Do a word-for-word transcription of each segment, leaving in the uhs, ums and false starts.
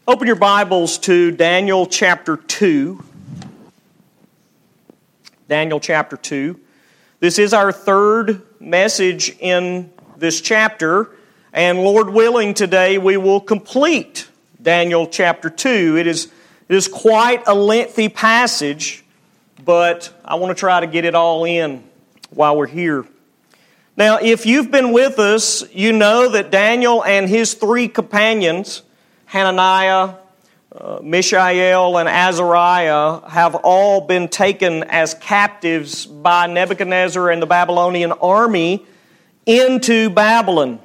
Open your Bibles to Daniel chapter two. Daniel chapter two. This is our third message in this chapter, and Lord willing, today we will complete Daniel chapter two. It is, it is quite a lengthy passage, but I want to try to get it all in while we're here. Now, if you've been with us, you know that Daniel and his three companions, Hananiah, uh, Mishael, and Azariah, have all been taken as captives by Nebuchadnezzar and the Babylonian army into Babylon.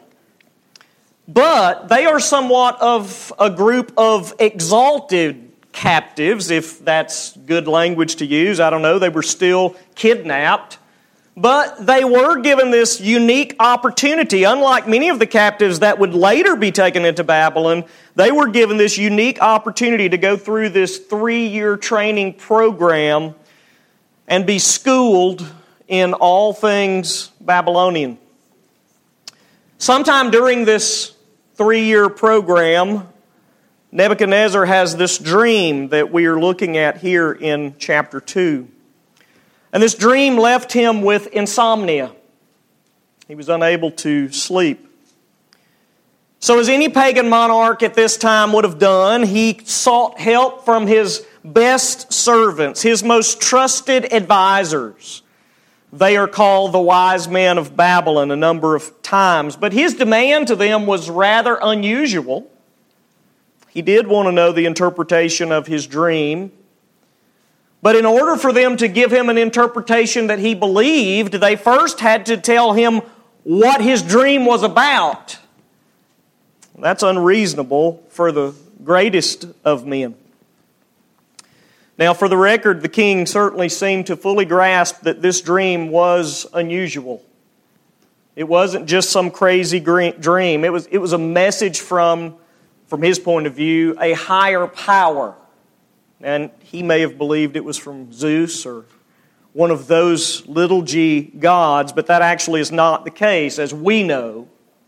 But they are somewhat of a group of exalted captives, if that's good language to use. I don't know, they were still kidnapped. But they were given this unique opportunity. Unlike many of the captives that would later be taken into Babylon, they were given this unique opportunity to go through this three-year training program and be schooled in all things Babylonian. Sometime during this three-year program, Nebuchadnezzar has this dream that we are looking at here in chapter two. And this dream left him with insomnia. He was unable to sleep. So as any pagan monarch at this time would have done, he sought help from his best servants, his most trusted advisors. They are called the wise men of Babylon a number of times. But his demand to them was rather unusual. He did want to know the interpretation of his dream. But in order for them to give him an interpretation that he believed, they first had to tell him what his dream was about. That's unreasonable for the greatest of men. Now, for the record, the king certainly seemed to fully grasp that this dream was unusual. It wasn't just some crazy dream. It was, it was a message from, from his point of view, a higher power. And he may have believed it was from Zeus or one of those little g gods, but that actually is not the case, as we know.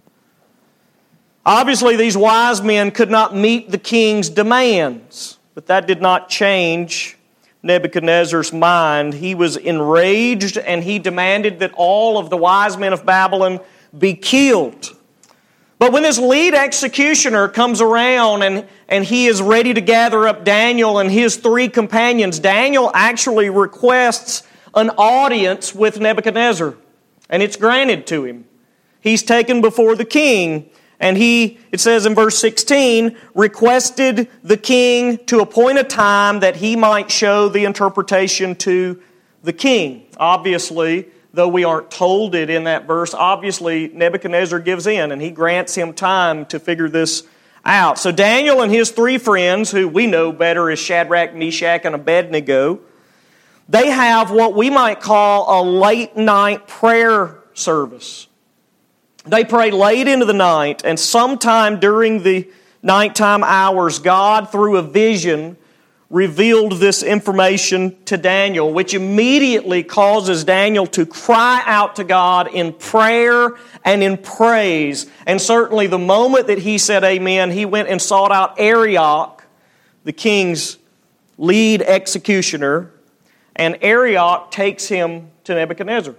Obviously, these wise men could not meet the king's demands, but that did not change Nebuchadnezzar's mind. He was enraged, and he demanded that all of the wise men of Babylon be killed. But when this lead executioner comes around and, and he is ready to gather up Daniel and his three companions, Daniel actually requests an audience with Nebuchadnezzar, and it's granted to him. He's taken before the king, and he, it says in verse sixteen, requested the king to appoint a time that he might show the interpretation to the king. Obviously, though we aren't told it in that verse, obviously Nebuchadnezzar gives in and he grants him time to figure this out. So Daniel and his three friends, who we know better as Shadrach, Meshach, and Abednego, they have what we might call a late night prayer service. They pray late into the night, and sometime during the nighttime hours, God, through a vision, revealed this information to Daniel, which immediately causes Daniel to cry out to God in prayer and in praise. And certainly the moment that he said amen, he went and sought out Arioch, the king's lead executioner, and Arioch takes him to Nebuchadnezzar,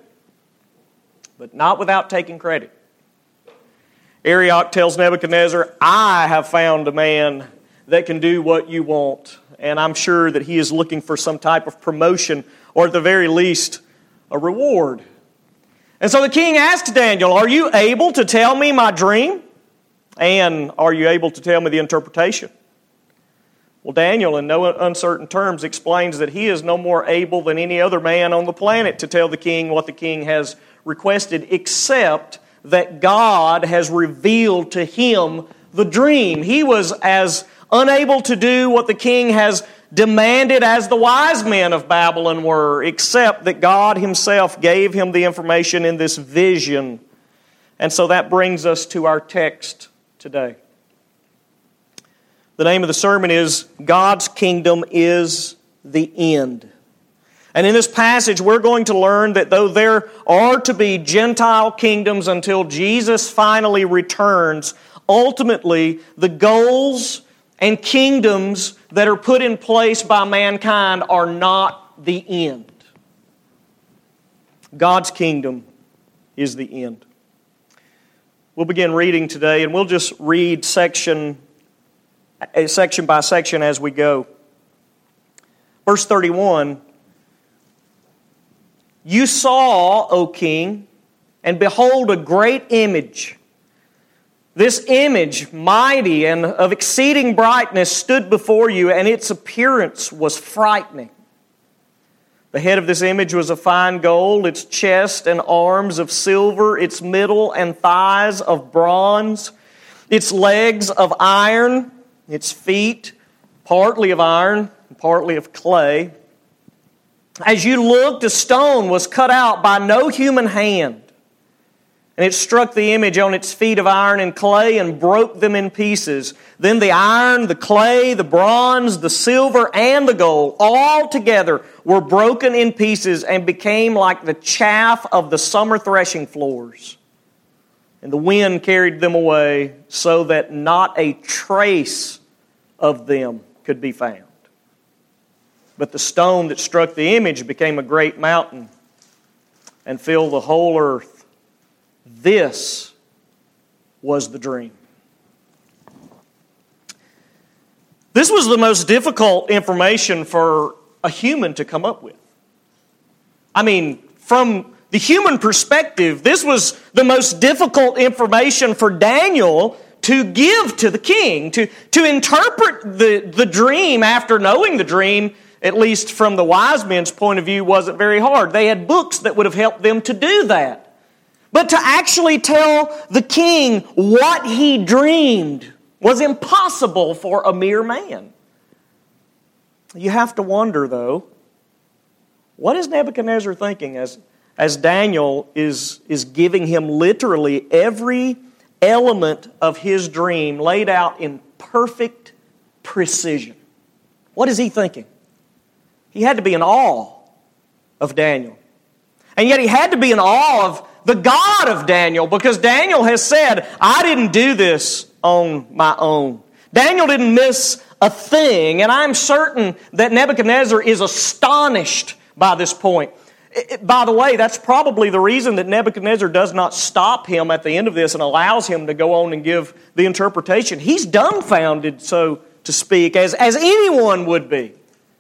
but not without taking credit. Arioch tells Nebuchadnezzar, I have found a man that can do what you want. And I'm sure that he is looking for some type of promotion, or at the very least, a reward. And so the king asked Daniel, are you able to tell me my dream? And are you able to tell me the interpretation? Well, Daniel, in no uncertain terms, explains that he is no more able than any other man on the planet to tell the king what the king has requested, except that God has revealed to him the dream. He was as unable to do what the king has demanded as the wise men of Babylon were, except that God himself gave him the information in this vision. And so that brings us to our text today. The name of the sermon is God's Kingdom is the End. And in this passage, we're going to learn that though there are to be Gentile kingdoms until Jesus finally returns, ultimately the goals and kingdoms that are put in place by mankind are not the end. God's kingdom is the end. We'll begin reading today, and we'll just read section, section by section as we go. Verse thirty-one, "You saw, O king, and behold a great image. This image, mighty and of exceeding brightness, stood before you, and its appearance was frightening. The head of this image was of fine gold, its chest and arms of silver, its middle and thighs of bronze, its legs of iron, its feet partly of iron and partly of clay. As you looked, a stone was cut out by no human hand. And it struck the image on its feet of iron and clay and broke them in pieces. Then the iron, the clay, the bronze, the silver, and the gold, all together were broken in pieces and became like the chaff of the summer threshing floors. And the wind carried them away so that not a trace of them could be found. But the stone that struck the image became a great mountain and filled the whole earth. This was the dream." This was the most difficult information for a human to come up with. I mean, from the human perspective, this was the most difficult information for Daniel to give to the king, to, to interpret the, the dream after knowing the dream, at least from the wise men's point of view, wasn't very hard. They had books that would have helped them to do that. But to actually tell the king what he dreamed was impossible for a mere man. You have to wonder, though, what is Nebuchadnezzar thinking as, as Daniel is, is giving him literally every element of his dream laid out in perfect precision? What is he thinking? He had to be in awe of Daniel. And yet he had to be in awe of the God of Daniel, because Daniel has said, I didn't do this on my own. Daniel didn't miss a thing, and I'm certain that Nebuchadnezzar is astonished by this point. By the way, that's probably the reason that Nebuchadnezzar does not stop him at the end of this and allows him to go on and give the interpretation. He's dumbfounded, so to speak, as, as anyone would be.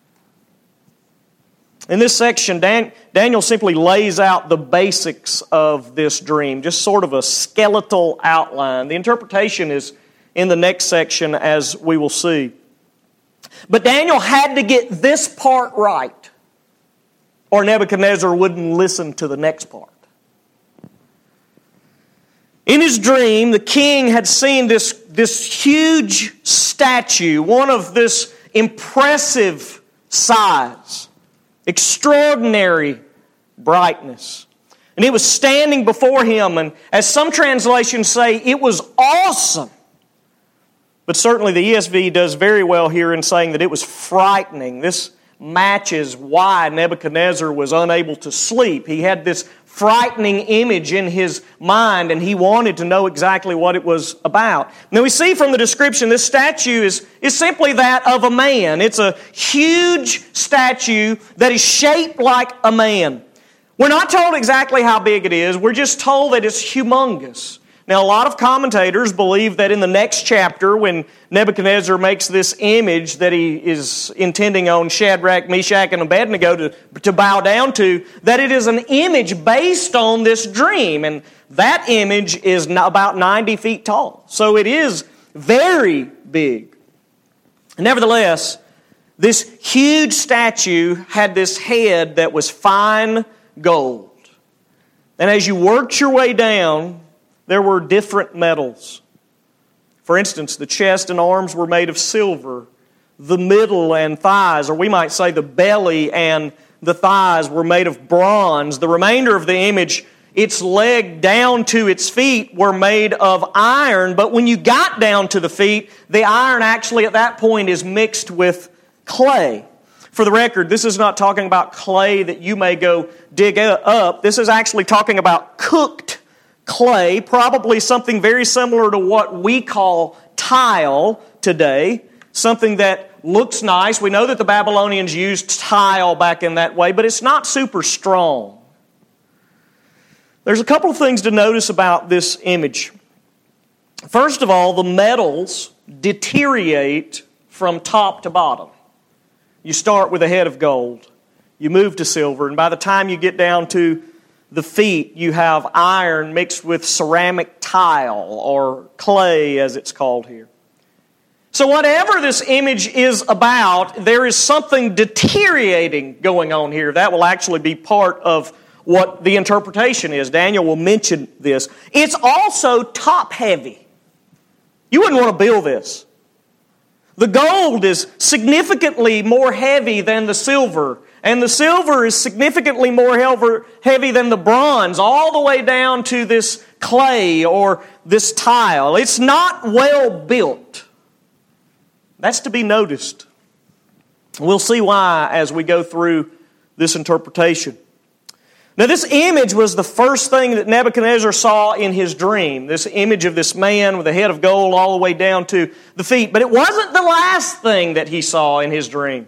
In this section, Dan, Daniel simply lays out the basics of this dream, just sort of a skeletal outline. The interpretation is in the next section, as we will see. But Daniel had to get this part right, or Nebuchadnezzar wouldn't listen to the next part. In his dream, the king had seen this, this huge statue, one of this impressive size, extraordinary brightness. And it was standing before him, and as some translations say, it was awesome. But certainly the E S V does very well here in saying that it was frightening. This matches why Nebuchadnezzar was unable to sleep. He had this frightening image in his mind, and he wanted to know exactly what it was about. Now we see from the description, this statue is, is simply that of a man. It's a huge statue that is shaped like a man. We're not told exactly how big it is. We're just told that it's humongous. Now, a lot of commentators believe that in the next chapter, when Nebuchadnezzar makes this image that he is intending on Shadrach, Meshach, and Abednego to, to bow down to, that it is an image based on this dream. And that image is about ninety feet tall. So it is very big. Nevertheless, this huge statue had this head that was fine gold. And as you worked your way down, there were different metals. For instance, the chest and arms were made of silver. The middle and thighs, or we might say the belly and the thighs, were made of bronze. The remainder of the image, its leg down to its feet, were made of iron. But when you got down to the feet, the iron actually at that point is mixed with clay. For the record, this is not talking about clay that you may go dig up. This is actually talking about cooked clay, probably something very similar to what we call tile today. something that looks nice. We know that the Babylonians used tile back in that way, but it's not super strong. There's a couple of things to notice about this image. First of all, the metals deteriorate from top to bottom. You start with a head of gold. You move to silver, and by the time you get down to the feet, you have iron mixed with ceramic tile, or clay as it's called here. So whatever this image is about, there is something deteriorating going on here. That will actually be part of what the interpretation is. Daniel will mention this. It's also top-heavy. You wouldn't want to build this. The gold is significantly more heavy than the silver, and the silver is significantly more heavy than the bronze, all the way down to this clay or this tile. It's not well built. That's to be noticed. We'll see why as we go through this interpretation. Now, this image was the first thing that Nebuchadnezzar saw in his dream. This image of this man with a head of gold all the way down to the feet. But it wasn't the last thing that he saw in his dream.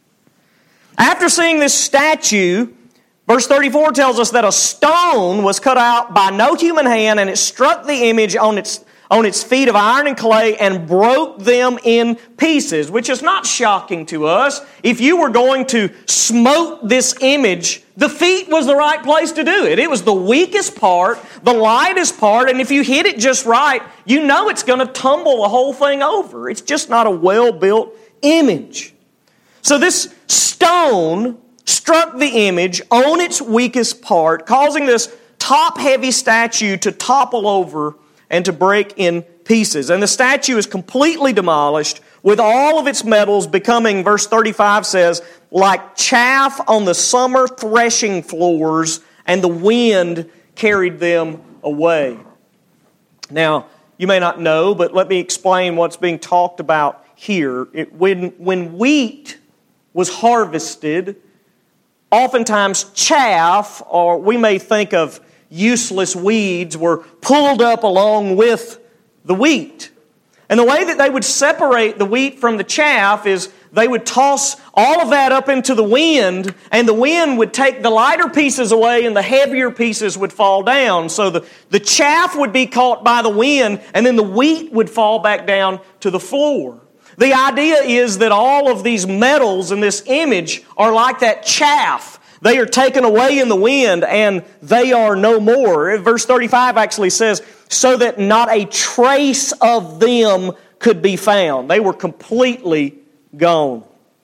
After seeing this statue, verse thirty-four tells us that a stone was cut out by no human hand, and it struck the image on its on its feet of iron and clay and broke them in pieces, which is not shocking to us. If you were going to smote this image, the feet was the right place to do it. It was the weakest part, the lightest part, and if you hit it just right, you know it's going to tumble the whole thing over. It's just not a well-built image. So this stone struck the image on its weakest part, causing this top-heavy statue to topple over and to break in pieces. And the statue is completely demolished, with all of its metals becoming, verse thirty-five says, like chaff on the summer threshing floors, and the wind carried them away. Now, you may not know, but let me explain what's being talked about here. It, when, when wheat was harvested, oftentimes chaff, or we may think of useless weeds, were pulled up along with the wheat. And the way that they would separate the wheat from the chaff is they would toss all of that up into the wind, and the wind would take the lighter pieces away and the heavier pieces would fall down. So the, the chaff would be caught by the wind, and then the wheat would fall back down to the floor. The idea is that all of these metals in this image are like that chaff. They are taken away in the wind, and they are no more. Verse thirty-five actually says, so that not a trace of them could be found. They were completely gone.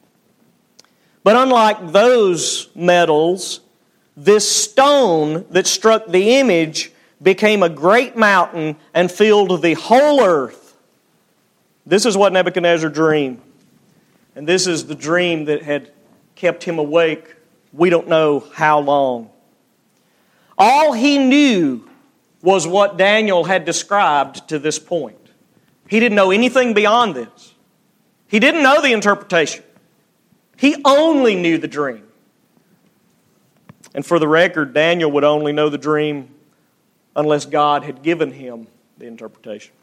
But unlike those metals, this stone that struck the image became a great mountain and filled the whole earth. This is what Nebuchadnezzar dreamed. And this is the dream that had kept him awake. We don't know how long. All he knew was what Daniel had described to this point. He didn't know anything beyond this. He didn't know the interpretation. He only knew the dream. And for the record, Daniel would only know the dream unless God had given him the interpretation.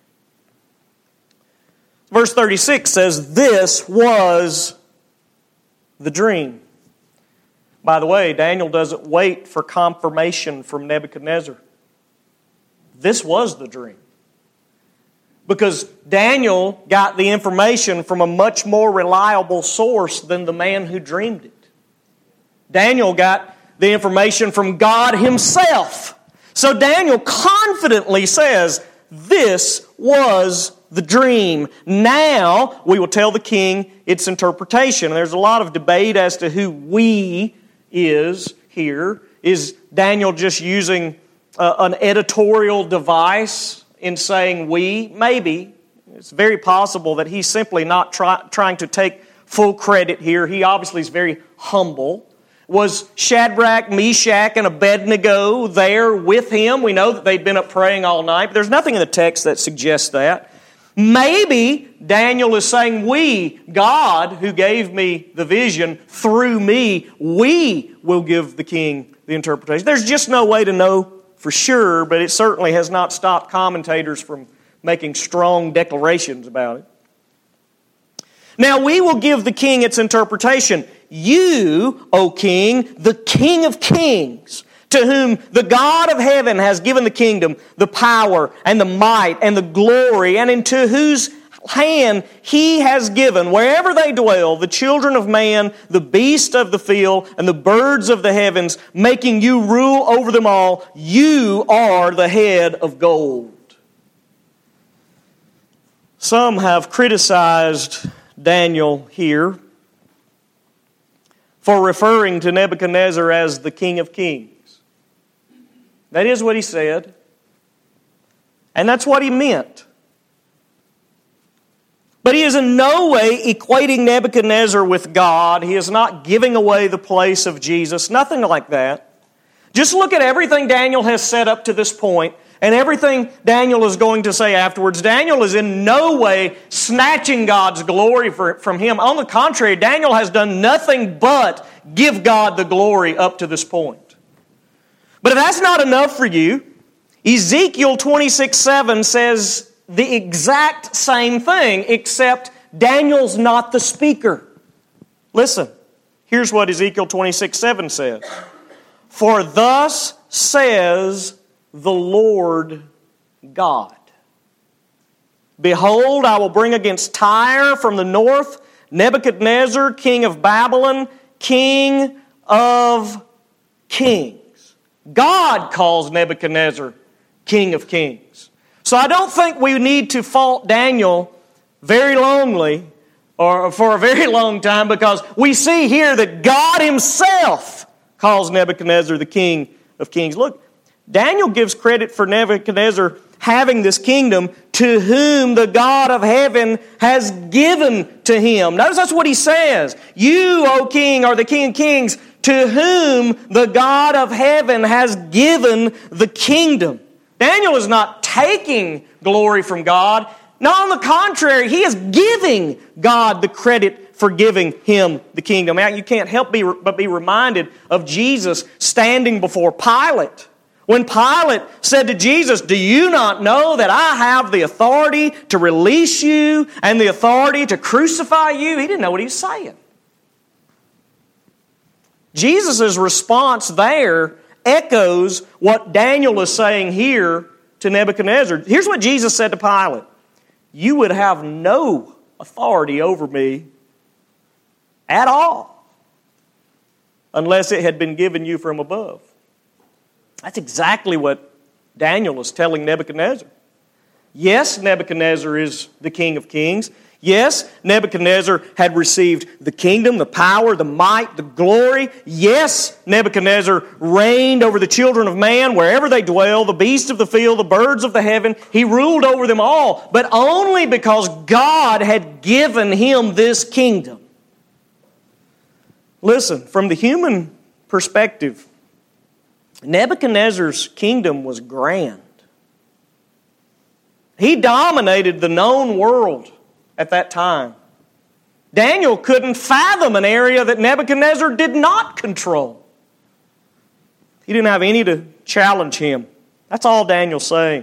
Verse thirty-six says, this was the dream. By the way, Daniel doesn't wait for confirmation from Nebuchadnezzar. This was the dream. Because Daniel got the information from a much more reliable source than the man who dreamed it. Daniel got the information from God Himself. So Daniel confidently says, this was the dream. Now we will tell the king its interpretation. And there's a lot of debate as to who we is here. Is Daniel just using uh, an editorial device in saying we? Maybe. It's very possible that he's simply not try, trying to take full credit here. He obviously is very humble. Was Shadrach, Meshach, and Abednego there with him? We know that they'd been up praying all night, but there's nothing in the text that suggests that. Maybe Daniel is saying, we, God, who gave me the vision, through me, we will give the king the interpretation. There's just no way to know for sure, but it certainly has not stopped commentators from making strong declarations about it. Now we will give the king its interpretation. You, O king, the King of kings, to whom the God of heaven has given the kingdom, the power, and the might, and the glory, and into whose hand He has given, wherever they dwell, the children of man, the beasts of the field, and the birds of the heavens, making you rule over them all. You are the head of gold. Some have criticized Daniel here for referring to Nebuchadnezzar as the King of Kings. That is what he said. And that's what he meant. But he is in no way equating Nebuchadnezzar with God. He is not giving away the place of Jesus. Nothing like that. Just look at everything Daniel has said up to this point and everything Daniel is going to say afterwards. Daniel is in no way snatching God's glory for, from him. On the contrary, Daniel has done nothing but give God the glory up to this point. But if that's not enough for you, Ezekiel twenty-six seven says the exact same thing, except Daniel's not the speaker. Listen, here's what Ezekiel twenty-six seven says. For thus says the Lord God, behold, I will bring against Tyre from the north Nebuchadnezzar, king of Babylon, king of kings. God calls Nebuchadnezzar king of kings. So I don't think we need to fault Daniel very longly or for a very long time, because we see here that God Himself calls Nebuchadnezzar the king of kings. Look, Daniel gives credit for Nebuchadnezzar having this kingdom to whom the God of heaven has given to him. Notice that's what he says. You, O king, are the King of kings, to whom the God of heaven has given the kingdom. Daniel is not taking glory from God. No, on the contrary, he is giving God the credit for giving him the kingdom. Now, you can't help be, but be reminded of Jesus standing before Pilate. When Pilate said to Jesus, do you not know that I have the authority to release you and the authority to crucify you? He didn't know what he was saying. Jesus' response there echoes what Daniel is saying here to Nebuchadnezzar. Here's what Jesus said to Pilate. You would have no authority over me at all unless it had been given you from above. That's exactly what Daniel is telling Nebuchadnezzar. Yes, Nebuchadnezzar is the King of kings. Yes, Nebuchadnezzar had received the kingdom, the power, the might, the glory. Yes, Nebuchadnezzar reigned over the children of man wherever they dwell, the beasts of the field, the birds of the heaven. He ruled over them all, but only because God had given him this kingdom. Listen, from the human perspective, Nebuchadnezzar's kingdom was grand. He dominated the known world at that time. Daniel couldn't fathom an area that Nebuchadnezzar did not control. He didn't have any to challenge him. That's all Daniel's saying.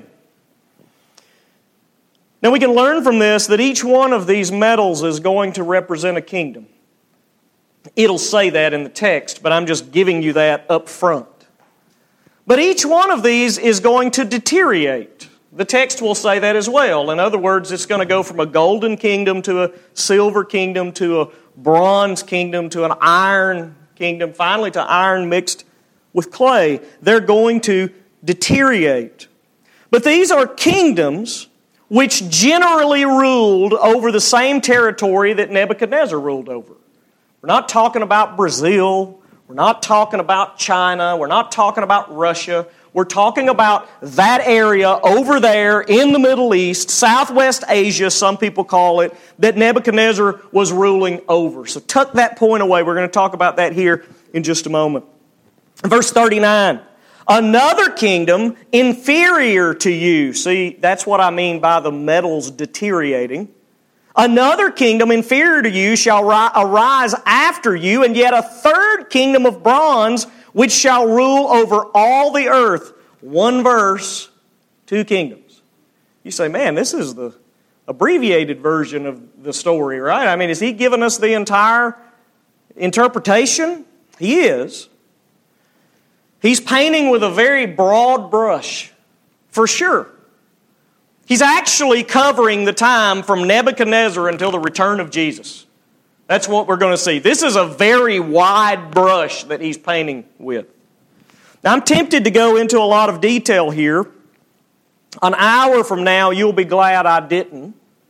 Now we can learn from this that each one of these metals is going to represent a kingdom. It'll say that in the text, but I'm just giving you that up front. But each one of these is going to deteriorate. The text will say that as well. In other words, it's going to go from a golden kingdom to a silver kingdom to a bronze kingdom to an iron kingdom, finally to iron mixed with clay. They're going to deteriorate. But these are kingdoms which generally ruled over the same territory that Nebuchadnezzar ruled over. We're not talking about Brazil. We're not talking about China. We're not talking about Russia. We're talking about that area over there in the Middle East, Southwest Asia, some people call it, that Nebuchadnezzar was ruling over. So tuck that point away. We're going to talk about that here in just a moment. Verse thirty-nine. Another kingdom inferior to you. See, that's what I mean by the metals deteriorating. Another kingdom inferior to you shall ri- arise after you, and yet a third kingdom of bronze, which shall rule over all the earth. One verse, two kingdoms. You say, man, this is the abbreviated version of the story, right? I mean, is he giving us the entire interpretation? He is. He's painting with a very broad brush, for sure. He's actually covering the time from Nebuchadnezzar until the return of Jesus. That's what we're going to see. This is a very wide brush that he's painting with. Now, I'm tempted to go into a lot of detail here. An hour from now, you'll be glad I didn't.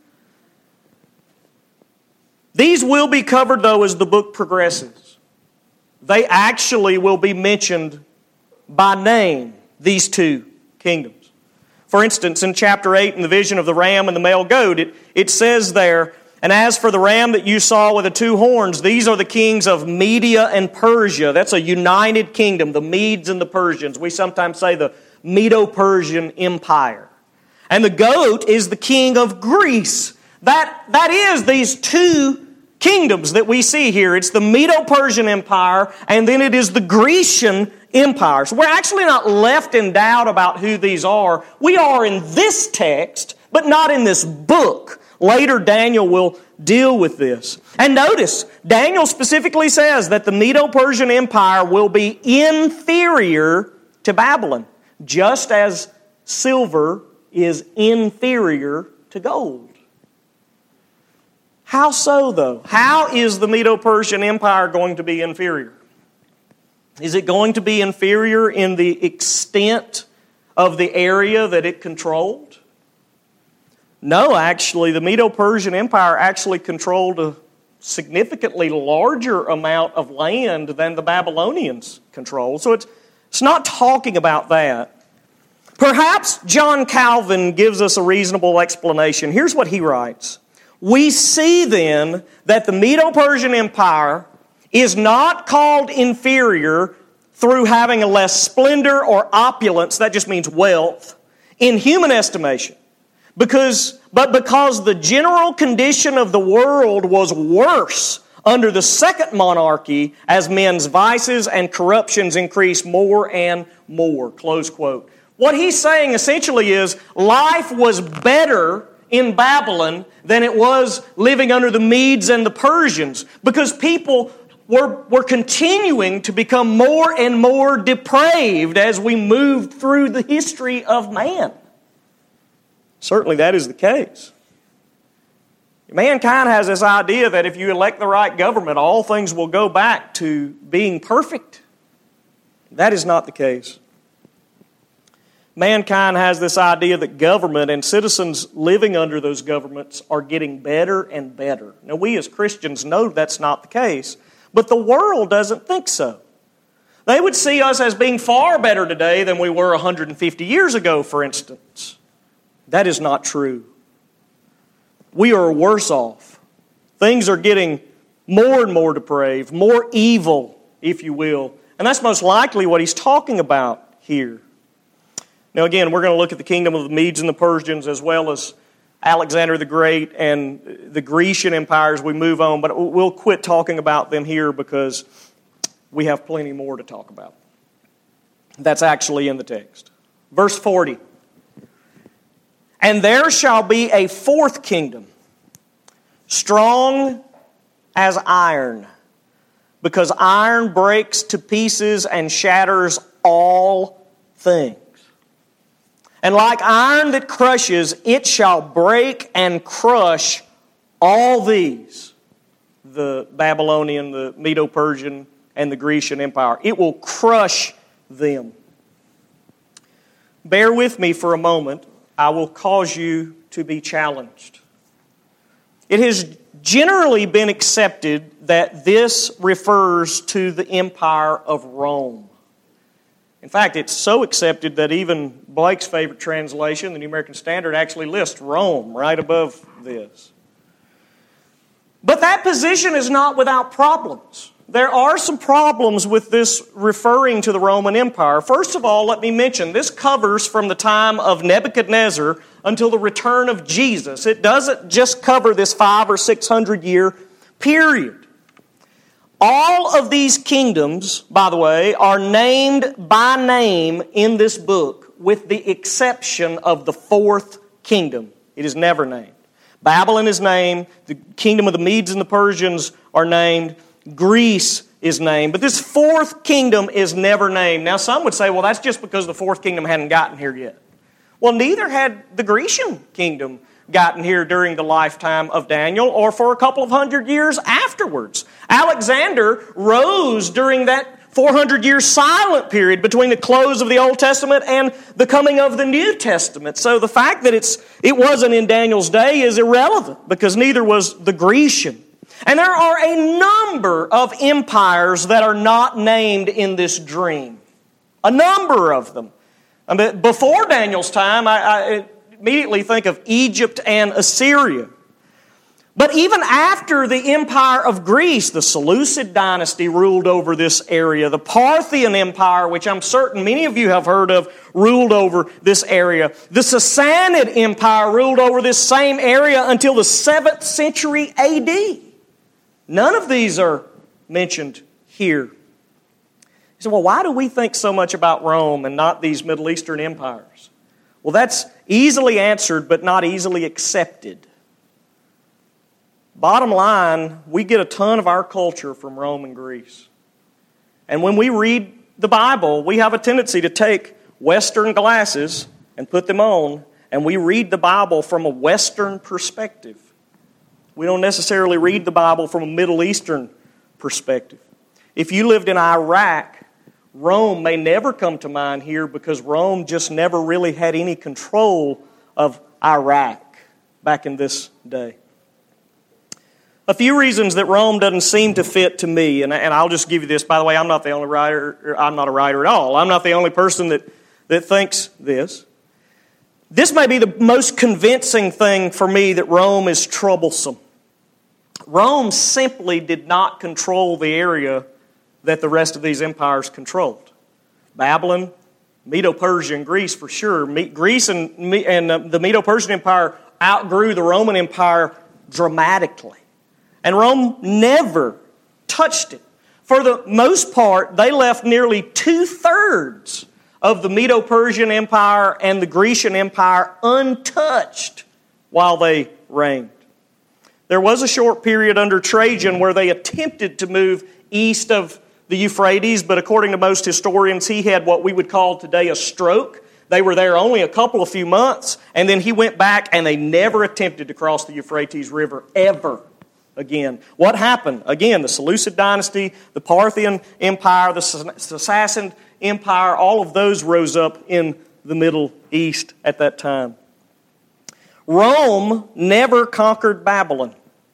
These will be covered, though, as the book progresses. They actually will be mentioned by name, these two kingdoms. For instance, in chapter eight, in the vision of the ram and the male goat, it, it says there, "And as for the ram that you saw with the two horns, these are the kings of Media and Persia." That's a united kingdom, the Medes and the Persians. We sometimes say the Medo-Persian Empire. And the goat is the king of Greece. That, that is these two kingdoms that we see here. It's the Medo-Persian Empire, and then it is the Grecian Empire. So we're actually not left in doubt about who these are. We are in this text, but not in this book. Later, Daniel will deal with this. And notice, Daniel specifically says that the Medo-Persian Empire will be inferior to Babylon, just as silver is inferior to gold. How so, though? How is the Medo-Persian Empire going to be inferior? Is it going to be inferior in the extent of the area that it controlled? No, actually, the Medo-Persian Empire actually controlled a significantly larger amount of land than the Babylonians controlled. So it's, it's not talking about that. Perhaps John Calvin gives us a reasonable explanation. Here's what he writes. "We see then that the Medo-Persian Empire is not called inferior through having a less splendor or opulence," that just means wealth, "in human estimation. Because, but because the general condition of the world was worse under the second monarchy as men's vices and corruptions increased more and more." Close quote. What he's saying essentially is life was better in Babylon than it was living under the Medes and the Persians, because people were, were continuing to become more and more depraved as we moved through the history of man. Certainly that is the case. Mankind has this idea that if you elect the right government, all things will go back to being perfect. That is not the case. Mankind has this idea that government and citizens living under those governments are getting better and better. Now, we as Christians know that's not the case, but the world doesn't think so. They would see us as being far better today than we were one hundred fifty years ago, for instance. That is not true. We are worse off. Things are getting more and more depraved, more evil, if you will. And that's most likely what he's talking about here. Now again, we're going to look at the kingdom of the Medes and the Persians as well as Alexander the Great and the Grecian Empire as we move on, but we'll quit talking about them here because we have plenty more to talk about. That's actually in the text. Verse forty. "And there shall be a fourth kingdom, strong as iron, because iron breaks to pieces and shatters all things. And like iron that crushes, it shall break and crush all these," the Babylonian, the Medo-Persian, and the Grecian Empire. It will crush them. Bear with me for a moment. I will cause you to be challenged. It has generally been accepted that this refers to the Empire of Rome. In fact, it's so accepted that even Blake's favorite translation, the New American Standard, actually lists Rome right above this. But that position is not without problems. There are some problems with this referring to the Roman Empire. First of all, let me mention, this covers from the time of Nebuchadnezzar until the return of Jesus. It doesn't just cover this five or six hundred year period. All of these kingdoms, by the way, are named by name in this book with the exception of the fourth kingdom. It is never named. Babylon is named. The kingdom of the Medes and the Persians are named. Greece is named. But this fourth kingdom is never named. Now some would say, well, that's just because the fourth kingdom hadn't gotten here yet. Well, neither had the Grecian kingdom gotten here during the lifetime of Daniel or for a couple of hundred years afterwards. Alexander rose during that four hundred year silent period between the close of the Old Testament and the coming of the New Testament. So the fact that it's it wasn't in Daniel's day is irrelevant because neither was the Grecian. And there are a number of empires that are not named in this dream. A number of them. I mean, before Daniel's time, I, I immediately think of Egypt and Assyria. But even after the empire of Greece, the Seleucid dynasty ruled over this area. The Parthian Empire, which I'm certain many of you have heard of, ruled over this area. The Sassanid Empire ruled over this same area until the seventh century A D. None of these are mentioned here. You say, well, why do we think so much about Rome and not these Middle Eastern empires? Well, that's easily answered, but not easily accepted. Bottom line, we get a ton of our culture from Rome and Greece. And when we read the Bible, we have a tendency to take Western glasses and put them on, and we read the Bible from a Western perspective. We don't necessarily read the Bible from a Middle Eastern perspective. If you lived in Iraq, Rome may never come to mind here because Rome just never really had any control of Iraq back in this day. A few reasons that Rome doesn't seem to fit to me, and, and I'll just give you this. By the way, I'm not the only writer. I'm not a writer at all. I'm not the only person that, that thinks this. This may be the most convincing thing for me that Rome is troublesome. Rome simply did not control the area that the rest of these empires controlled. Babylon, Medo-Persia, and Greece for sure. Greece and, and the Medo-Persian Empire outgrew the Roman Empire dramatically. And Rome never touched it. For the most part, they left nearly two-thirds of the Medo-Persian Empire and the Grecian Empire untouched while they reigned. There was a short period under Trajan where they attempted to move east of the Euphrates, but according to most historians, he had what we would call today a stroke. They were there only a couple of few months, and then he went back and they never attempted to cross the Euphrates River ever again. What happened? Again, the Seleucid dynasty, the Parthian Empire, the Sassanid Empire, all of those rose up in the Middle East at that time. Rome never conquered Babylon.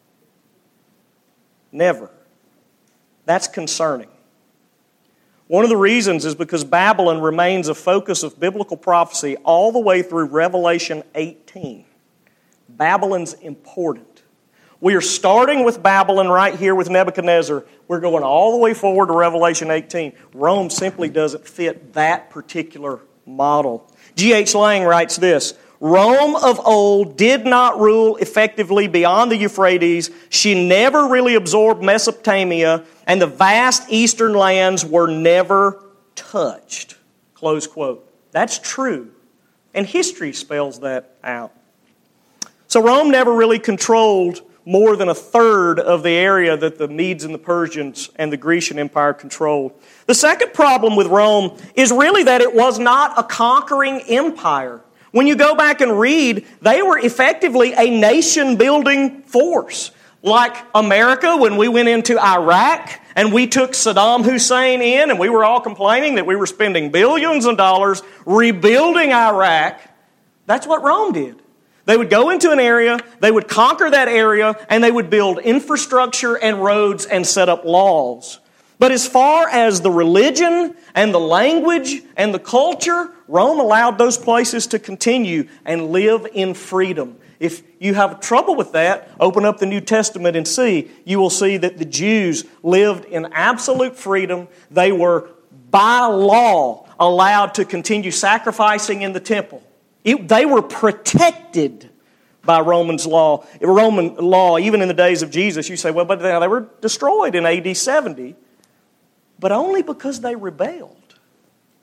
Never. That's concerning. One of the reasons is because Babylon remains a focus of biblical prophecy all the way through Revelation eighteen. Babylon's important. We are starting with Babylon right here with Nebuchadnezzar. We're going all the way forward to Revelation eighteen. Rome simply doesn't fit that particular model. G H Lang writes this, Rome of old did not rule effectively beyond the Euphrates. She never really absorbed Mesopotamia, and the vast eastern lands were never touched. Close quote. That's true. And history spells that out. So Rome never really controlled more than a third of the area that the Medes and the Persians and the Grecian Empire controlled. The second problem with Rome is really that it was not a conquering empire. When you go back and read, they were effectively a nation-building force. Like America, when we went into Iraq and we took Saddam Hussein in and we were all complaining that we were spending billions of dollars rebuilding Iraq, that's what Rome did. They would go into an area, they would conquer that area, and they would build infrastructure and roads and set up laws. But as far as the religion and the language and the culture, Rome allowed those places to continue and live in freedom. If you have trouble with that, open up the New Testament and see. You will see that the Jews lived in absolute freedom. They were, by law, allowed to continue sacrificing in the temple. It, they were protected by Roman's law. Roman law, even in the days of Jesus, you say, well, but they were destroyed in A D seventy, but only because they rebelled.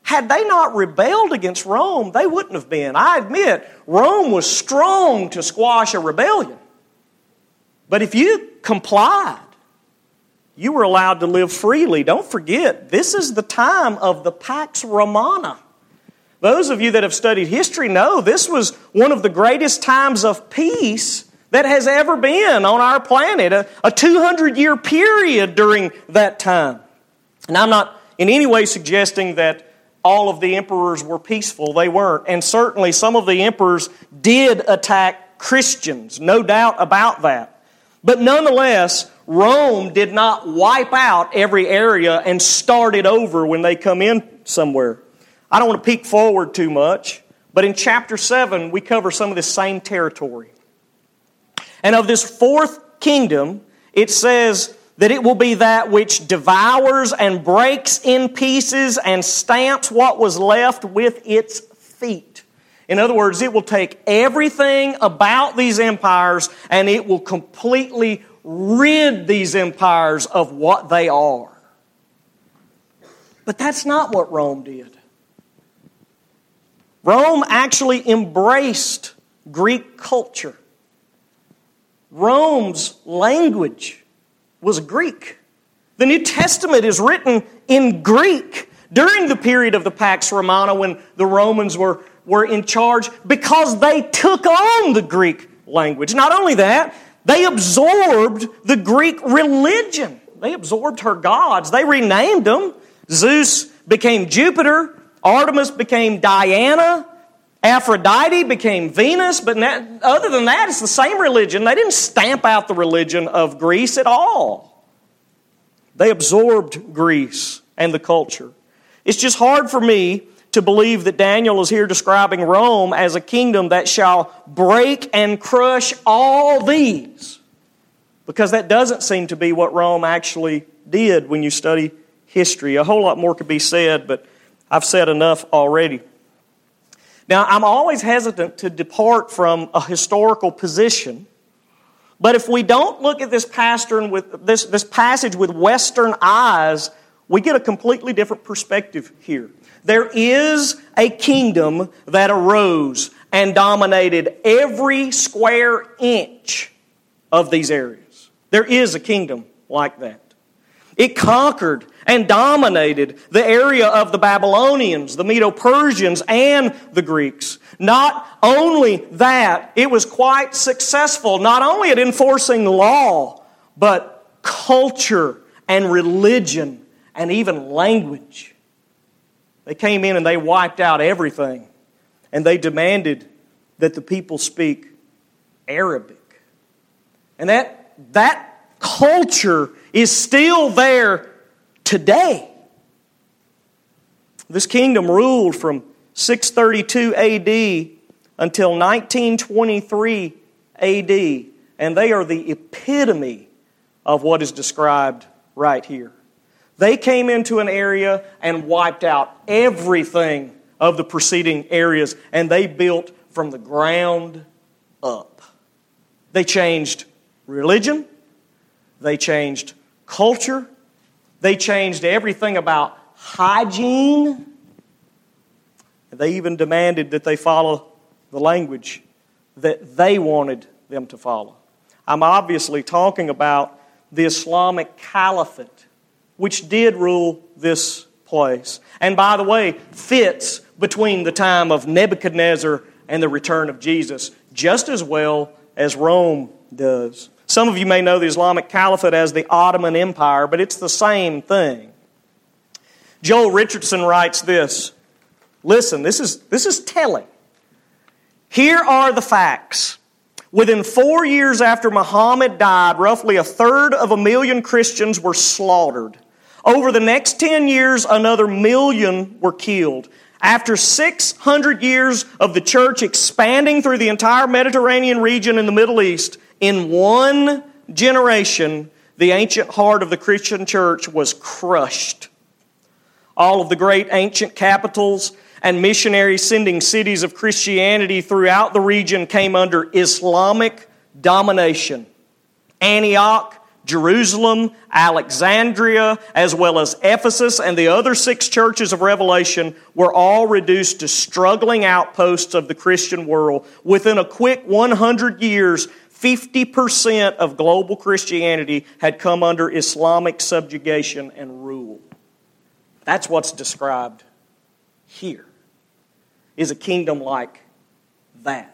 Had they not rebelled against Rome, they wouldn't have been. I admit, Rome was strong to squash a rebellion. But if you complied, you were allowed to live freely. Don't forget, this is the time of the Pax Romana. Those of you that have studied history know this was one of the greatest times of peace that has ever been on our planet, a, a two hundred year period during that time. And I'm not in any way suggesting that all of the emperors were peaceful. They weren't. And certainly some of the emperors did attack Christians, no doubt about that. But nonetheless, Rome did not wipe out every area and start it over when they come in somewhere. I don't want to peek forward too much, but in chapter seven, we cover some of this same territory. And of this fourth kingdom, it says that it will be that which devours and breaks in pieces and stamps what was left with its feet. In other words, it will take everything about these empires and it will completely rid these empires of what they are. But that's not what Rome did. Rome actually embraced Greek culture. Rome's language was Greek. The New Testament is written in Greek during the period of the Pax Romana when the Romans were, were in charge because they took on the Greek language. Not only that, they absorbed the Greek religion. They absorbed her gods. They renamed them. Zeus became Jupiter. Artemis became Diana. Aphrodite became Venus. But other than that, it's the same religion. They didn't stamp out the religion of Greece at all. They absorbed Greece and the culture. It's just hard for me to believe that Daniel is here describing Rome as a kingdom that shall break and crush all these. Because that doesn't seem to be what Rome actually did when you study history. A whole lot more could be said, but I've said enough already. Now, I'm always hesitant to depart from a historical position, but if we don't look at this pattern with this, this passage with Western eyes, we get a completely different perspective here. There is a kingdom that arose and dominated every square inch of these areas. There is a kingdom like that. It conquered and dominated the area of the Babylonians, the Medo-Persians, and the Greeks. Not only that, it was quite successful, not only at enforcing law, but culture and religion and even language. They came in and they wiped out everything. And they demanded that the people speak Arabic. And that, that culture is still there today. This kingdom ruled from six thirty-two A D until nineteen twenty-three A D. And they are the epitome of what is described right here. They came into an area and wiped out everything of the preceding areas, and they built from the ground up. They changed religion. They changed culture. They changed everything about hygiene. They even demanded that they follow the language that they wanted them to follow. I'm obviously talking about the Islamic Caliphate, which did rule this place. And by the way, fits between the time of Nebuchadnezzar and the return of Jesus just as well as Rome does. Some of you may know the Islamic Caliphate as the Ottoman Empire, but it's the same thing. Joel Richardson writes this. Listen, this is, this is telling. Here are the facts. Within four years after Muhammad died, roughly a third of a million Christians were slaughtered. Over the next ten years, another million were killed. After six hundred years of the church expanding through the entire Mediterranean region in the Middle East, in one generation, the ancient heart of the Christian church was crushed. All of the great ancient capitals and missionary sending cities of Christianity throughout the region came under Islamic domination. Antioch, Jerusalem, Alexandria, as well as Ephesus and the other six churches of Revelation were all reduced to struggling outposts of the Christian world. Within a quick one hundred years, fifty percent of global Christianity had come under Islamic subjugation and rule. That's what's described here, is a kingdom like that.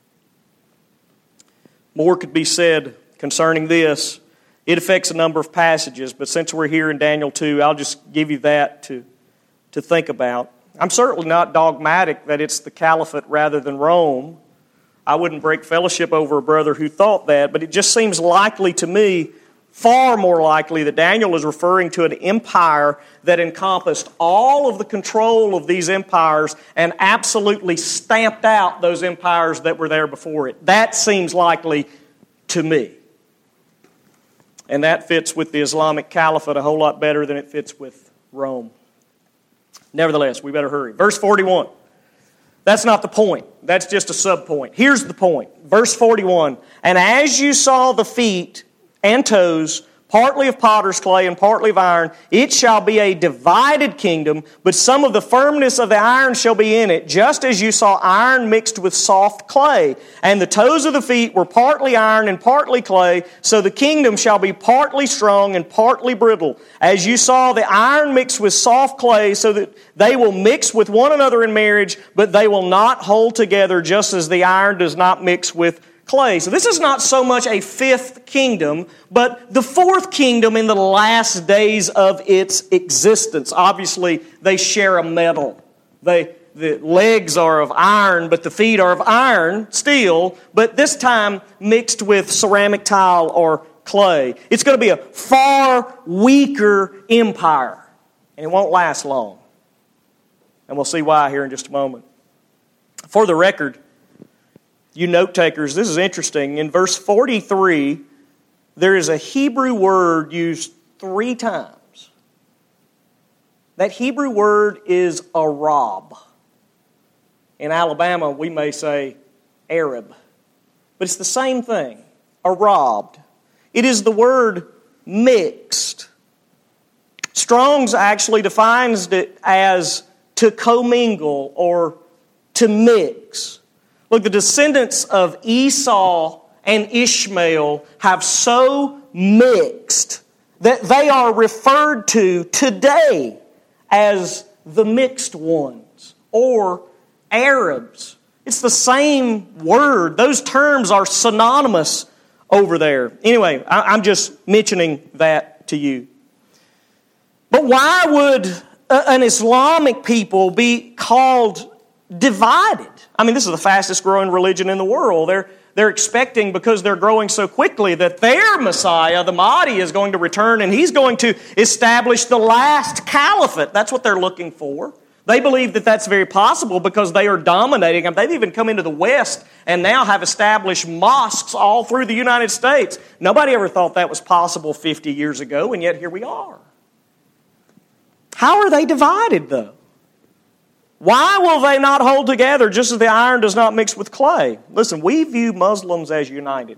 More could be said concerning this. It affects a number of passages, but since we're here in Daniel two, I'll just give you that to, to think about. I'm certainly not dogmatic that it's the caliphate rather than Rome. I wouldn't break fellowship over a brother who thought that, but it just seems likely to me, far more likely, that Daniel is referring to an empire that encompassed all of the control of these empires and absolutely stamped out those empires that were there before it. That seems likely to me. And that fits with the Islamic Caliphate a whole lot better than it fits with Rome. Nevertheless, we better hurry. Verse forty-one. That's not the point. That's just a sub-point. Here's the point. Verse forty-one. And as you saw the feet and toes, partly of potter's clay and partly of iron, it shall be a divided kingdom, but some of the firmness of the iron shall be in it, just as you saw iron mixed with soft clay. And the toes of the feet were partly iron and partly clay, so the kingdom shall be partly strong and partly brittle. As you saw the iron mixed with soft clay, so that they will mix with one another in marriage, but they will not hold together, just as the iron does not mix with clay. So this is not so much a fifth kingdom, but the fourth kingdom in the last days of its existence. Obviously, they share a metal. They, the legs are of iron, but the feet are of iron, steel, but this time mixed with ceramic tile or clay. It's going to be a far weaker empire, and it won't last long. And we'll see why here in just a moment. For the record, you note takers, this is interesting. In verse forty-three, there is a Hebrew word used three times. That Hebrew word is Arab. In Alabama, we may say Arab. But it's the same thing, Arab. It is the word mixed. Strong's actually defines it as to commingle or to mix. Look, the descendants of Esau and Ishmael have so mixed that they are referred to today as the mixed ones or Arabs. It's the same word. Those terms are synonymous over there. Anyway, I'm just mentioning that to you. But why would an Islamic people be called divided? I mean, this is the fastest growing religion in the world. They're, they're expecting, because they're growing so quickly, that their Messiah, the Mahdi, is going to return and he's going to establish the last caliphate. That's what they're looking for. They believe that that's very possible because they are dominating. They've even come into the West and now have established mosques all through the United States. Nobody ever thought that was possible fifty years ago, and yet here we are. How are they divided, though? Why will they not hold together just as the iron does not mix with clay? Listen, we view Muslims as united.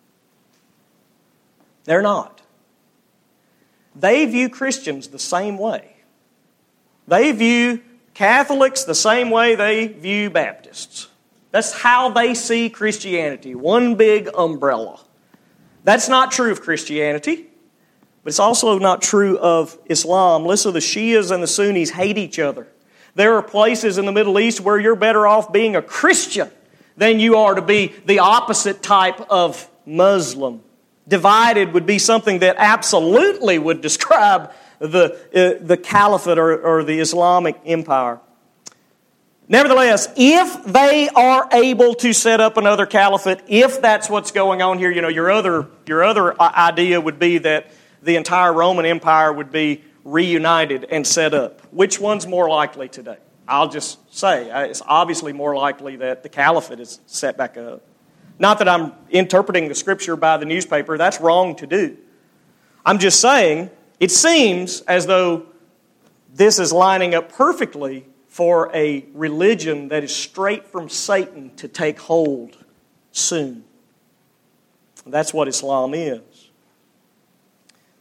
They're not. They view Christians the same way. They view Catholics the same way they view Baptists. That's how they see Christianity, one big umbrella. That's not true of Christianity, but it's also not true of Islam. Listen, the Shias and the Sunnis hate each other. There are places in the Middle East where you're better off being a Christian than you are to be the opposite type of Muslim. Divided would be something that absolutely would describe the, uh, the caliphate or, or the Islamic empire. Nevertheless, if they are able to set up another caliphate, if that's what's going on here, you know, your other, your other idea would be that the entire Roman Empire would be reunited and set up. Which one's more likely today? I'll just say, it's obviously more likely that the caliphate is set back up. Not that I'm interpreting the scripture by the newspaper. That's wrong to do. I'm just saying, it seems as though this is lining up perfectly for a religion that is straight from Satan to take hold soon. That's what Islam is.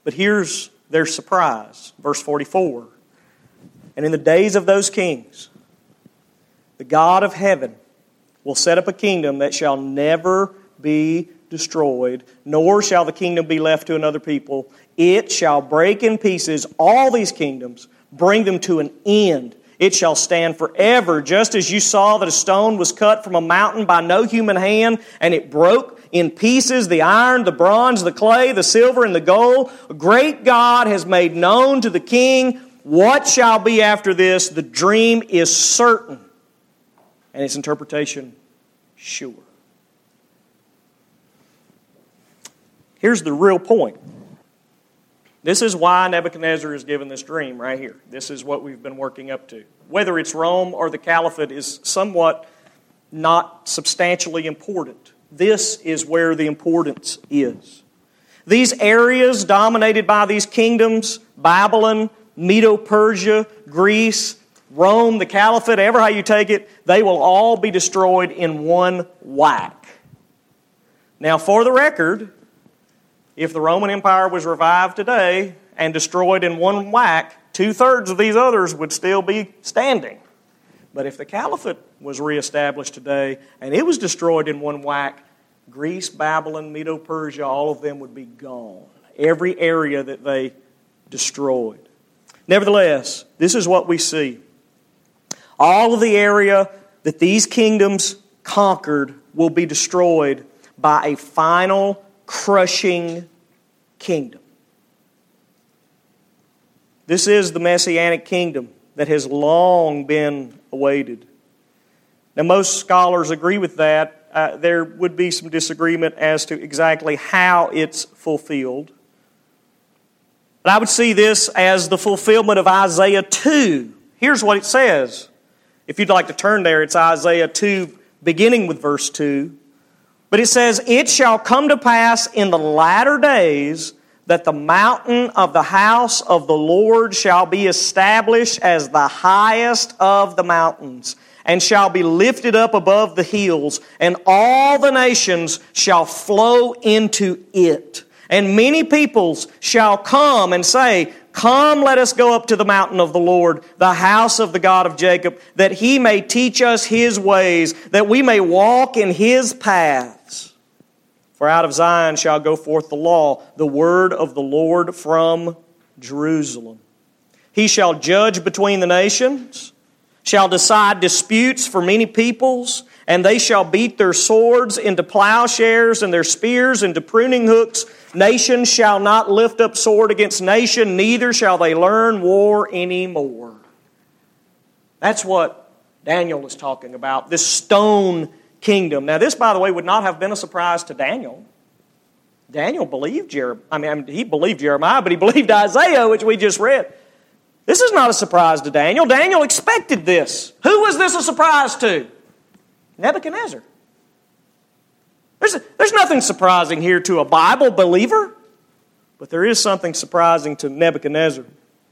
But here's their surprise. Verse forty-four. And in the days of those kings, the God of heaven will set up a kingdom that shall never be destroyed, nor shall the kingdom be left to another people. It shall break in pieces all these kingdoms, bring them to an end. It shall stand forever, just as you saw that a stone was cut from a mountain by no human hand, and it broke in pieces the iron, the bronze, the clay, the silver, and the gold. A great God has made known to the king what shall be after this. The dream is certain, and its interpretation sure. Here's the real point. This is why Nebuchadnezzar is given this dream right here. This is what we've been working up to. Whether it's Rome or the Caliphate is somewhat not substantially important. This is where the importance is. These areas dominated by these kingdoms, Babylon, Medo-Persia, Greece, Rome, the Caliphate, ever how you take it, they will all be destroyed in one whack. Now, for the record, if the Roman Empire was revived today and destroyed in one whack, two-thirds of these others would still be standing. But if the Caliphate was reestablished today and it was destroyed in one whack, Greece, Babylon, Medo-Persia, all of them would be gone. Every area that they destroyed. Nevertheless, this is what we see. All of the area that these kingdoms conquered will be destroyed by a final crushing kingdom. This is the Messianic kingdom that has long been awaited. Now, most scholars agree with that. Uh, there would be some disagreement as to exactly how it's fulfilled. But I would see this as the fulfillment of Isaiah two. Here's what it says. If you'd like to turn there, it's Isaiah two, beginning with verse two. But it says, "It shall come to pass in the latter days that the mountain of the house of the Lord shall be established as the highest of the mountains, and shall be lifted up above the hills, and all the nations shall flow into it. And many peoples shall come and say, Come, let us go up to the mountain of the Lord, the house of the God of Jacob, that He may teach us His ways, that we may walk in His paths. For out of Zion shall go forth the law, the word of the Lord from Jerusalem. He shall judge between the nations, shall decide disputes for many peoples, and they shall beat their swords into plowshares and their spears into pruning hooks. Nation shall not lift up sword against nation, neither shall they learn war anymore." That's what Daniel is talking about, this stone kingdom. Now, this, by the way, would not have been a surprise to Daniel. Daniel believed Jeremiah. I mean, he believed Jeremiah, but he believed Isaiah, which we just read. This is not a surprise to Daniel. Daniel expected this. Who was this a surprise to? Nebuchadnezzar. There's, a, there's nothing surprising here to a Bible believer, but there is something surprising to Nebuchadnezzar.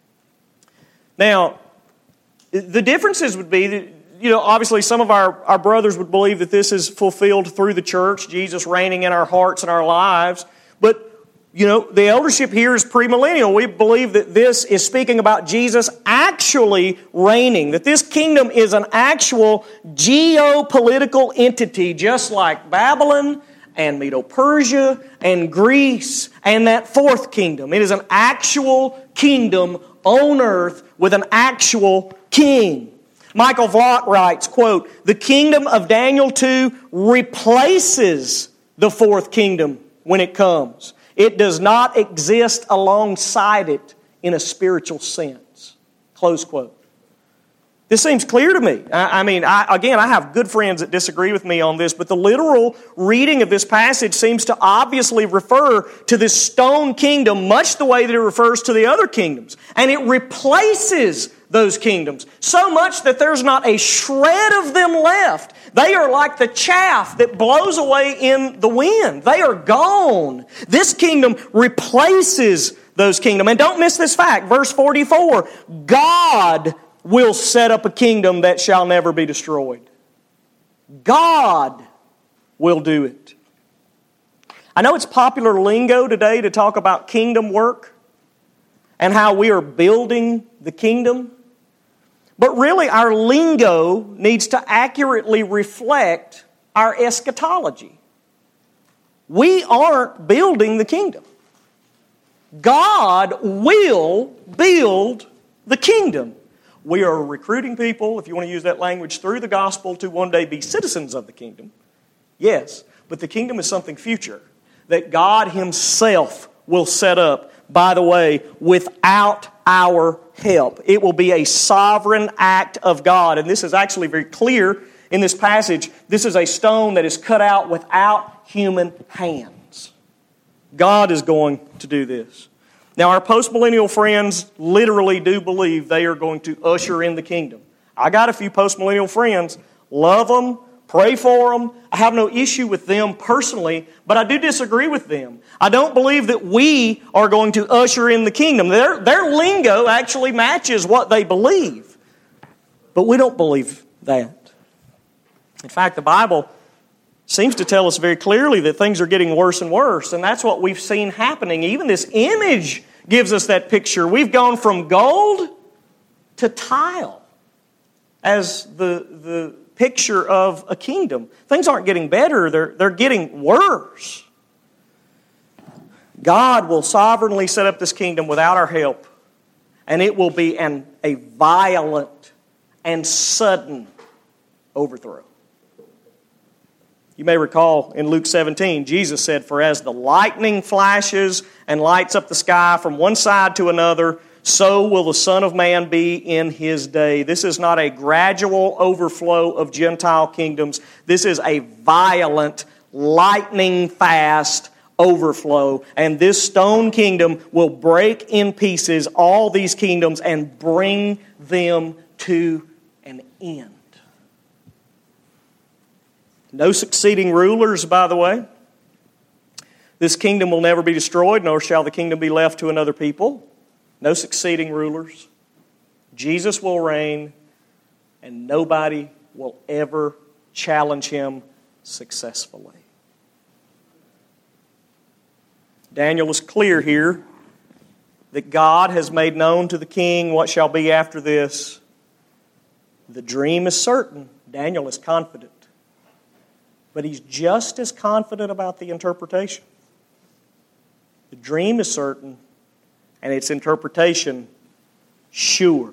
Now, the differences would be that, you know, obviously some of our, our brothers would believe that this is fulfilled through the church, Jesus reigning in our hearts and our lives. But, you know, the eldership here is premillennial. We believe that this is speaking about Jesus actually reigning, that this kingdom is an actual geopolitical entity, just like Babylon and Medo-Persia and Greece and that fourth kingdom. It is an actual kingdom on earth with an actual king. Michael Vlock writes, quote, "The kingdom of Daniel two replaces the fourth kingdom when it comes. It does not exist alongside it in a spiritual sense." Close quote. This seems clear to me. I, I mean, I, again, I have good friends that disagree with me on this, but the literal reading of this passage seems to obviously refer to this stone kingdom much the way that it refers to the other kingdoms. And it replaces those kingdoms, so much that there's not a shred of them left. They are like the chaff that blows away in the wind. They are gone. This kingdom replaces those kingdoms. And don't miss this fact, verse forty-four, God will set up a kingdom that shall never be destroyed. God will do it. I know it's popular lingo today to talk about kingdom work. and how we are building the kingdom. But really, our lingo needs to accurately reflect our eschatology. We aren't building the kingdom. God will build the kingdom. We are recruiting people, if you want to use that language, through the gospel to one day be citizens of the kingdom. Yes, but the kingdom is something future that God Himself will set up, by the way, without our help. It will be a sovereign act of God. And this is actually very clear in this passage. This is a stone that is cut out without human hands. God is going to do this. Now, our postmillennial friends literally do believe they are going to usher in the kingdom. I got a few postmillennial friends. Love them. Pray for them. I have no issue with them personally, but I do disagree with them. I don't believe that we are going to usher in the kingdom. Their, their lingo actually matches what they believe, but we don't believe that. In fact, the Bible seems to tell us very clearly that things are getting worse and worse, and that's what we've seen happening. Even this image gives us that picture. We've gone from gold to tile as the, the picture of a kingdom. Things aren't getting better, they're, they're getting worse. God will sovereignly set up this kingdom without our help, and it will be an, a violent and sudden overthrow. You may recall in Luke seventeen, Jesus said, "For as the lightning flashes and lights up the sky from one side to another, so will the Son of Man be in His day." This is not a gradual overflow of Gentile kingdoms. This is a violent, lightning-fast overflow. And this stone kingdom will break in pieces all these kingdoms and bring them to an end. No succeeding rulers, by the way. This kingdom will never be destroyed, nor shall the kingdom be left to another people. No succeeding rulers. Jesus will reign, and nobody will ever challenge Him successfully. Daniel is clear here that God has made known to the king what shall be after this. The dream is certain. Daniel is confident. But he's just as confident about the interpretation. The dream is certain, and its interpretation sure.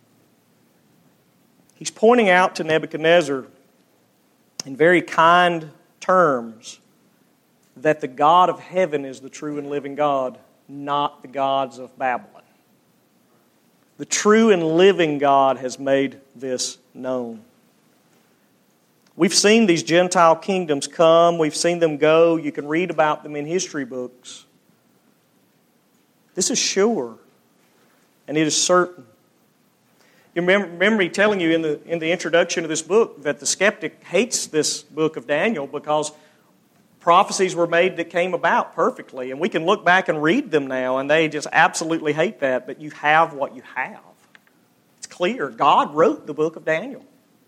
He's pointing out to Nebuchadnezzar in very kind terms that the God of heaven is the true and living God, not the gods of Babylon. The true and living God has made this known. We've seen these Gentile kingdoms come. We've seen them go. You can read about them in history books. This is sure, and it is certain. You remember, remember me telling you in the, in the introduction of this book that the skeptic hates this book of Daniel because prophecies were made that came about perfectly. And we can look back and read them now, and they just absolutely hate that. But you have what you have. It's clear. God wrote the book of Daniel.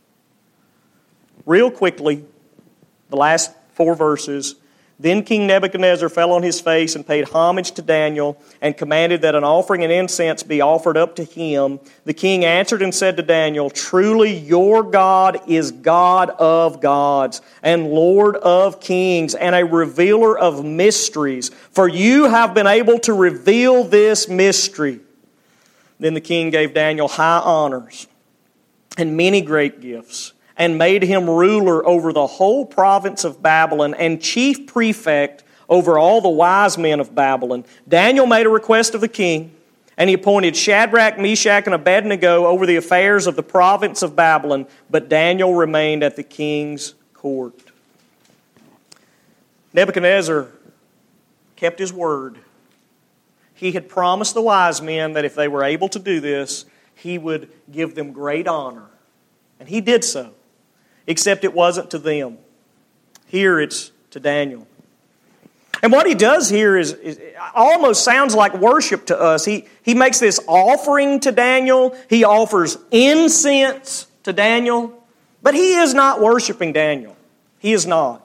Real quickly, the last four verses. Then King Nebuchadnezzar fell on his face and paid homage to Daniel and commanded that an offering and incense be offered up to him. The king answered and said to Daniel, "Truly your God is God of gods and Lord of kings and a revealer of mysteries, for you have been able to reveal this mystery." Then the king gave Daniel high honors and many great gifts, and made him ruler over the whole province of Babylon and chief prefect over all the wise men of Babylon. Daniel made a request of the king, and he appointed Shadrach, Meshach, and Abednego over the affairs of the province of Babylon, but Daniel remained at the king's court. Nebuchadnezzar kept his word. He had promised the wise men that if they were able to do this, he would give them great honor. And he did so. Except it wasn't to them. Here it's to Daniel. And what he does here is, is almost sounds like worship to us. He, he makes this offering to Daniel. He offers incense to Daniel. But he is not worshiping Daniel. He is not.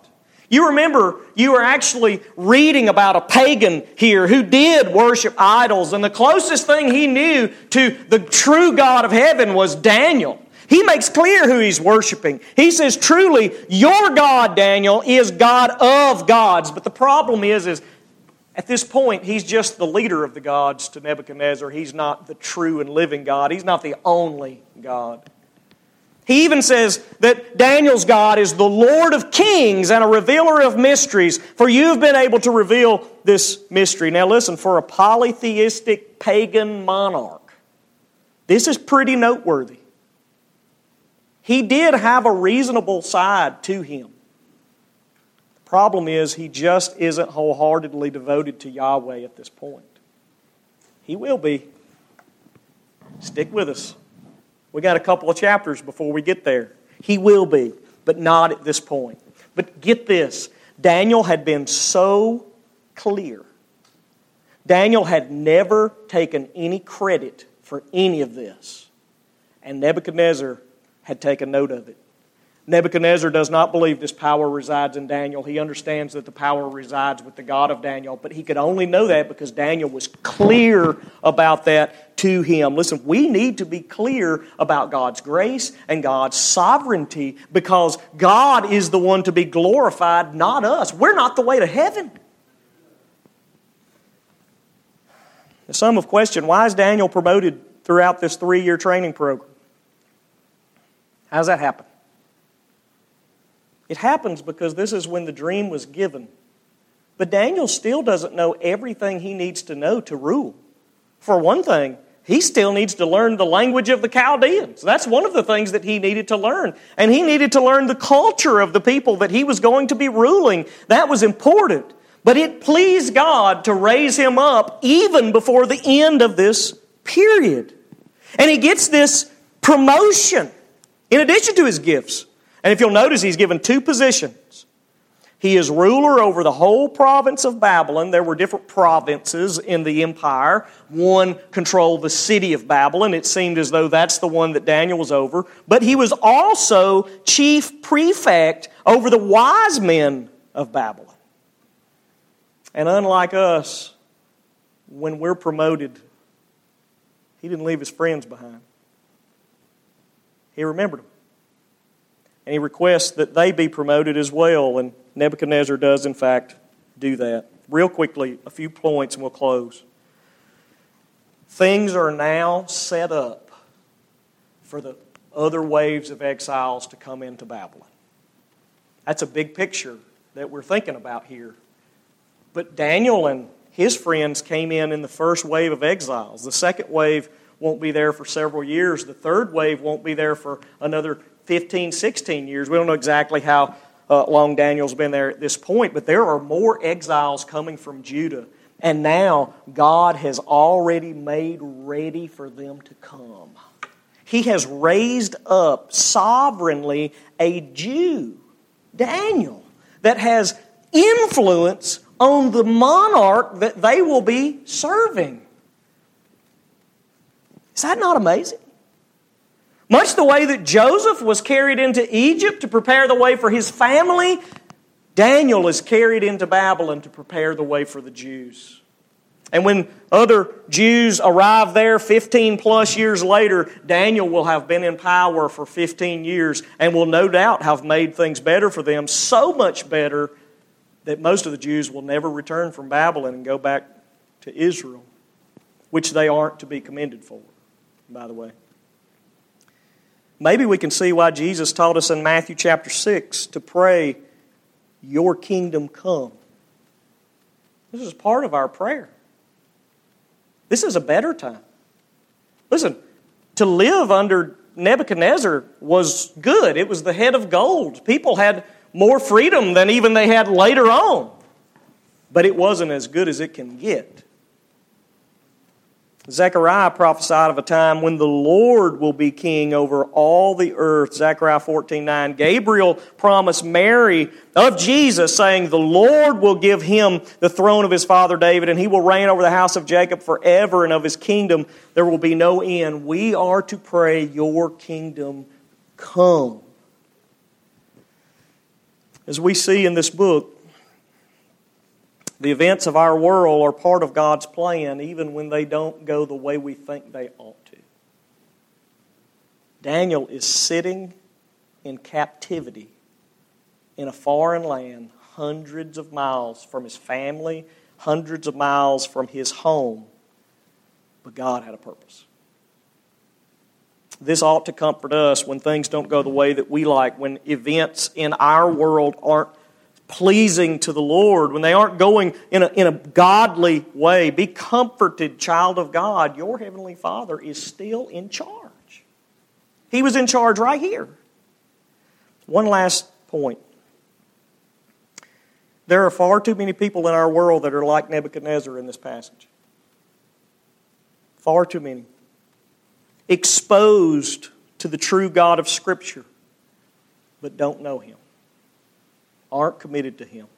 You remember, you were actually reading about a pagan here who did worship idols, and the closest thing he knew to the true God of heaven was Daniel. He makes clear who he's worshiping. He says, truly, your God, Daniel, is God of gods. But the problem is, is at this point, he's just the leader of the gods to Nebuchadnezzar. He's not the true and living God. He's not the only God. He even says that Daniel's God is the Lord of kings and a revealer of mysteries, for you've been able to reveal this mystery. Now listen, for a polytheistic pagan monarch, this is pretty noteworthy. He did have a reasonable side to him. The problem is he just isn't wholeheartedly devoted to Yahweh at this point. He will be. Stick with us. We got a couple of chapters before we get there. He will be, but not at this point. But get this. Daniel had been so clear. Daniel had never taken any credit for any of this. And Nebuchadnezzar had taken note of it. Nebuchadnezzar does not believe this power resides in Daniel. He understands that the power resides with the God of Daniel, but he could only know that because Daniel was clear about that to him. Listen, we need to be clear about God's grace and God's sovereignty because God is the one to be glorified, not us. We're not the way to heaven. Some have questioned, why is Daniel promoted throughout this three-year training program? How does that happen? It happens because this is when the dream was given. But Daniel still doesn't know everything he needs to know to rule. For one thing, he still needs to learn the language of the Chaldeans. That's one of the things that he needed to learn. And he needed to learn the culture of the people that he was going to be ruling. That was important. But it pleased God to raise him up even before the end of this period. And he gets this promotion in addition to his gifts. And if you'll notice, he's given two positions. He is ruler over the whole province of Babylon. There were different provinces in the empire. One controlled the city of Babylon. It seemed as though that's the one that Daniel was over. But he was also chief prefect over the wise men of Babylon. And unlike us, when we're promoted, he didn't leave his friends behind. He remembered them. And he requests that they be promoted as well. And Nebuchadnezzar does, in fact, do that. Real quickly, a few points and we'll close. Things are now set up for the other waves of exiles to come into Babylon. That's a big picture that we're thinking about here. But Daniel and his friends came in in the first wave of exiles. The second wave won't be there for several years. The third wave won't be there for another fifteen, sixteen years. We don't know exactly how uh, long Daniel's been there at this point, but there are more exiles coming from Judah. And now God has already made ready for them to come. He has raised up sovereignly a Jew, Daniel, that has influence on the monarch that they will be serving. Is that not amazing? Much the way that Joseph was carried into Egypt to prepare the way for his family, Daniel is carried into Babylon to prepare the way for the Jews. And when other Jews arrive there fifteen plus years later, Daniel will have been in power for fifteen years and will no doubt have made things better for them, so much better that most of the Jews will never return from Babylon and go back to Israel, which they aren't to be commended for, by the way. Maybe we can see why Jesus taught us in Matthew chapter six to pray, your kingdom come. This is part of our prayer. This is a better time. Listen, to live under Nebuchadnezzar was good. It was the head of gold. People had more freedom than even they had later on. But it wasn't as good as it can get. Zechariah prophesied of a time when the Lord will be king over all the earth. Zechariah fourteen nine. Gabriel promised Mary of Jesus, saying, the Lord will give him the throne of his father David, and he will reign over the house of Jacob forever, and of his kingdom there will be no end. We are to pray, your kingdom come. As we see in this book, the events of our world are part of God's plan, even when they don't go the way we think they ought to. Daniel is sitting in captivity in a foreign land, hundreds of miles from his family, hundreds of miles from his home. But God had a purpose. This ought to comfort us when things don't go the way that we like, when events in our world aren't pleasing to the Lord, when they aren't going in a, in a godly way. Be comforted, child of God. Your Heavenly Father is still in charge. He was in charge right here. One last point. There are far too many people in our world that are like Nebuchadnezzar in this passage. Far too many. Exposed to the true God of Scripture, but don't know Him. Aren't committed to Him.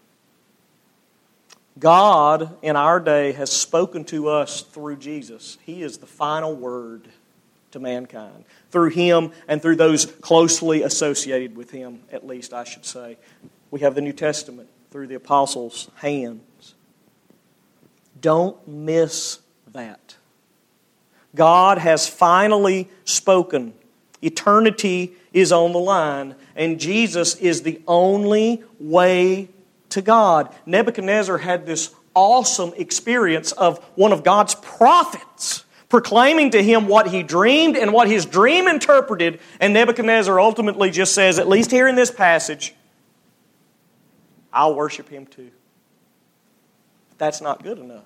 God in our day has spoken to us through Jesus. He is the final word to mankind. Through Him and through those closely associated with Him, at least I should say. We have the New Testament through the apostles' hands. Don't miss that. God has finally spoken. Eternity is on the line, and Jesus is the only way to God. Nebuchadnezzar had this awesome experience of one of God's prophets proclaiming to him what he dreamed and what his dream interpreted, and Nebuchadnezzar ultimately just says, at least here in this passage, I'll worship him too. That's not good enough.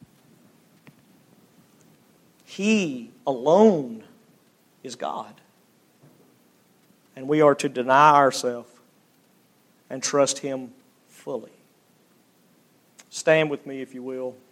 He alone is God. And we are to deny ourselves and trust Him fully. Stand with me, if you will.